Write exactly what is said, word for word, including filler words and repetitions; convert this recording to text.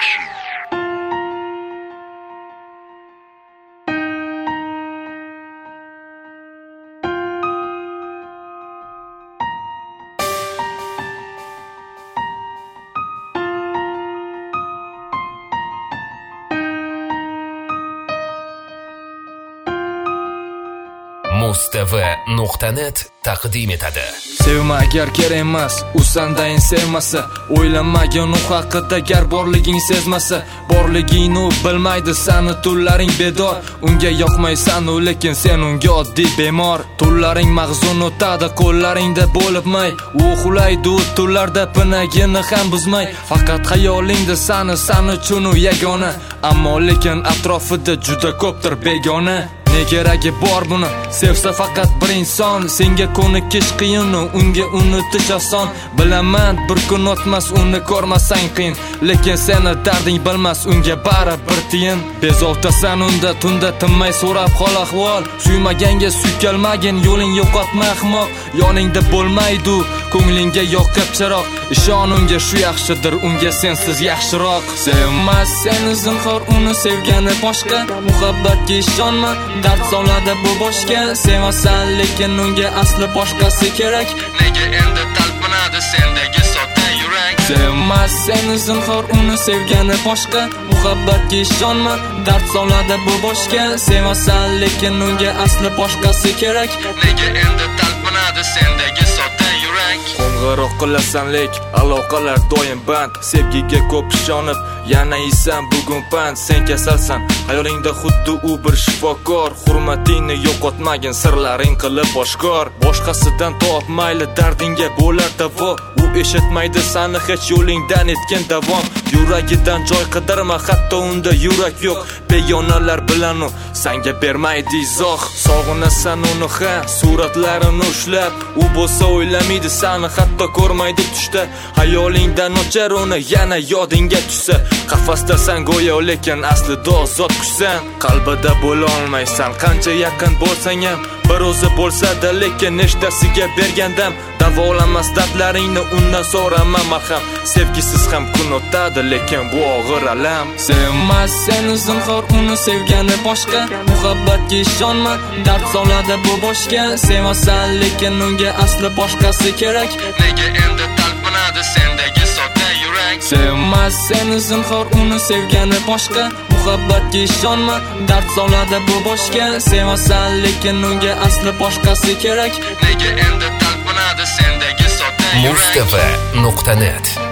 mustv nuqta net taqdim etadi. Sevma agar kerak emas, u sandayin sevmasa, o'ylamagin u haqida gar borliging sezmasa, borligingni bilmaydi sani tunlaring bedor, unga yoqmaysan u lekin sen unga oddiy bemor. Tunlaring mag'zun o'tadi qo'llaringda bo'libmay, u uxlaydi tunlarda pinagini ham buzmay, faqat xayolingda sani sani uchun u yagona, ammo lekin atrofida juda ko'pdir begona. Ne keragi bor buni? Sevsa faqat bir inson, senga ko'nikish qiyin, unga unutish oson. Bilaman bir kun o'tmas uni ko'rmasang qiyin, lekin seni darding bilmas unga baribir tiyin. Bezovtasan unda tunda tinmay so'rab hol ahvol, suymaganga suykalmagin, yo'ling yo'qotma ahmoq. Yoningda bo'lmaydi ko'nglingga yoqib chiroq, ishon unga shu yaxshidir, unga sensiz yaxshiroq. Sevmas seni zinhor, uni sevgani boshqa, muhabbatga ishonma, dard soladi bu boshga. Sevasan lekin unga asli boshqasi kerak, nega endi talpinadi sendagi sodda yurak. Sevmas seni zinhor, uni sevgani boshqa, muhabbatga ishonma, dard soladi bu boshga. Sevasan lekin unga asli boshqasi kerak, nega endi talpinadi sendagi sodda yurak. Qo'ng'iroq qilasan lek aloqalar doim band, sevgiga ko'p ishonib yana isan bugun pand. Sen kasalsan, hayolingda xuddi u bir shifokor, hurmatingni yo'qotmagin, sirlaring qilib oshkor. Boshqasidan top mayli dardingga bo'lar davo, u eshitmaydi sani hech yo'lingdan etgan davom. Yuragidan joy qidirma, hatto unda yurak yo'q, begonalar bilan u senga bermaydi izoh. Sog'inasan uni ha, suratlarini ushlab, u bo'lsa o'ylamaydi sani, hatto ko'rmaydi tushda. Hayolingdan o'char uni yana yodingga tushsa, qafasdasan go'yo lekin aslida ozod qushsan. Qalbida bo'la olmaysan, qancha yaqin bo'lsang ham, bir o'zi bo'lsa-da lekin nechtasiga bergandam. Davolamas dardlaringni undan so'rama marham, sevgisiz ham kun o'tadi lekin bu og'ir alam. Sevmas seni zinhor, uni sevgani boshqa, muhabbatga ishonma, dard soladi bu boshga. Sevasan lekin unga asli boshqasi kerak, nega endi talpinadi sendagi sodda yurak. Sevmas seni zinhor, uni sevgani boshqa, muhabbatga ishonma, dard soladi bu boshga. Sevasan lekin unga asli boshqasi kerak, nega endi talpinadi sendagi sodda yurak. mustv nuqta net